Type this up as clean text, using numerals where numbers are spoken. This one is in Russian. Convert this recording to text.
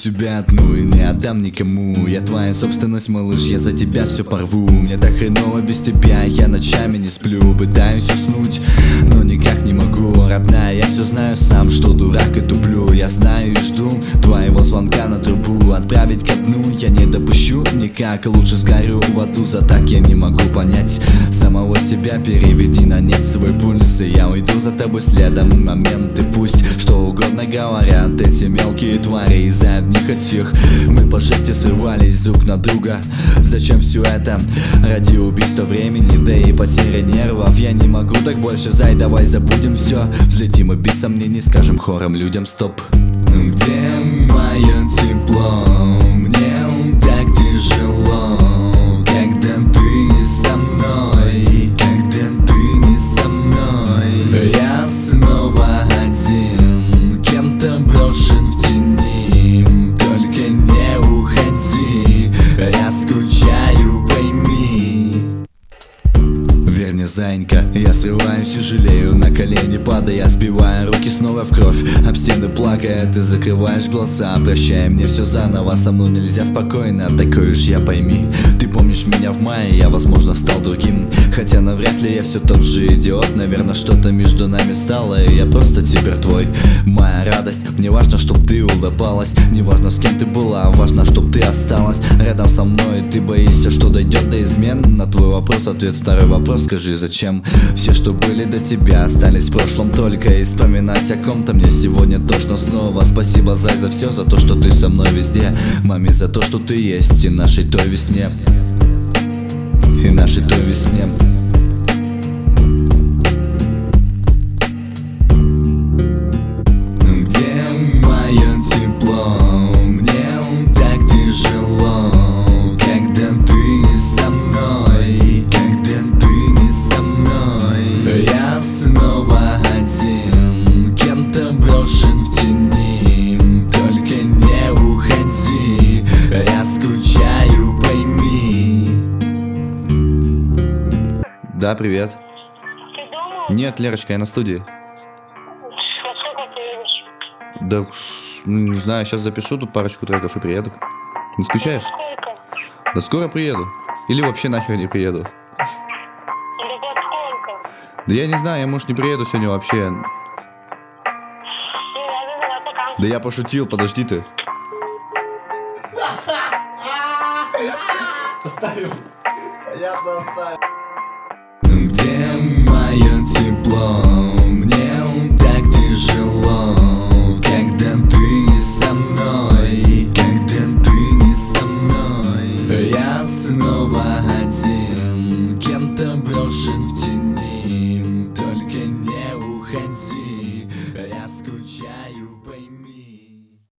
тебя одну и не отдам никому. Я твоя собственность, малыш, я за тебя все порву. Мне так хреново без тебя, я ночами не сплю. Пытаюсь уснуть, но никак не могу. Родная, я все знаю сам, что дурак и туплю. Я знаю и жду твоего звонка на трубу. Отправить ко дну я не допущу никак. Лучше сгорю в аду, за так я не могу понять самого себя. Переведи на нет свой пульс, и я уйду за тобой следом. Моменты пусть что угодно говорят эти мелкие твари. Из-за одних этих мы по жести срывались друг на друга. Зачем все это? Ради убийства времени, да и потери нервов. Я не могу так больше, зай, давай забудем все. Взлетим и без сомнений скажем хором людям стоп. Где мое тепло? Мне так тяжело, когда ты не со мной, когда ты не со мной. Я снова один, кем-то брошен в тени. Только не уходи, я скучаю, пойми. Верь мне, зайка, я срываюсь и жалею. На колени падая, сбивая руки снова в кровь. Об стены плакая, ты закрываешь глаза. Прощай мне все заново, со мной нельзя спокойно. Такой уж я, пойми. Ты помнишь меня в мае, я, возможно, стал другим. Хотя навряд ли я все тот же идиот. Наверное, что-то между нами стало, и я просто теперь твой. Моя радость, мне важно, чтоб ты улыбалась. Не важно, с кем ты была, важно, чтоб ты осталась рядом со мной. Ты боишься, что дойдет до измен? На твой вопрос ответ, второй вопрос, скажи, зачем? Все, что были до тебя, остались в прошлом только. И вспоминать о ком-то мне сегодня точно снова. Спасибо, зай, за все, за то, что ты со мной везде. Маме, за то, что ты есть и нашей той весне. И нашей той весне. Где мое тепло? Мне так тяжело, когда ты не со мной, когда ты не со мной. Я снова один, кем-то брошен в тени. Только не уходи, я скучаю, пойми. Да, привет. Ты дома? Нет, Лерочка, я на студии. Во сколько приедешь? Да, не знаю, сейчас запишу тут парочку треков и приеду. Не скучаешь? Сколько? Да скоро приеду. Или вообще нахер не приеду. Да под сколько? Да я не знаю, я, может, не приеду сегодня вообще. Не надо, давай пока. Да я пошутил, подожди ты. Оставим. Понятно, оставим. Где мое тепло? Мне так тяжело, когда ты не со мной, когда ты не со мной. Я снова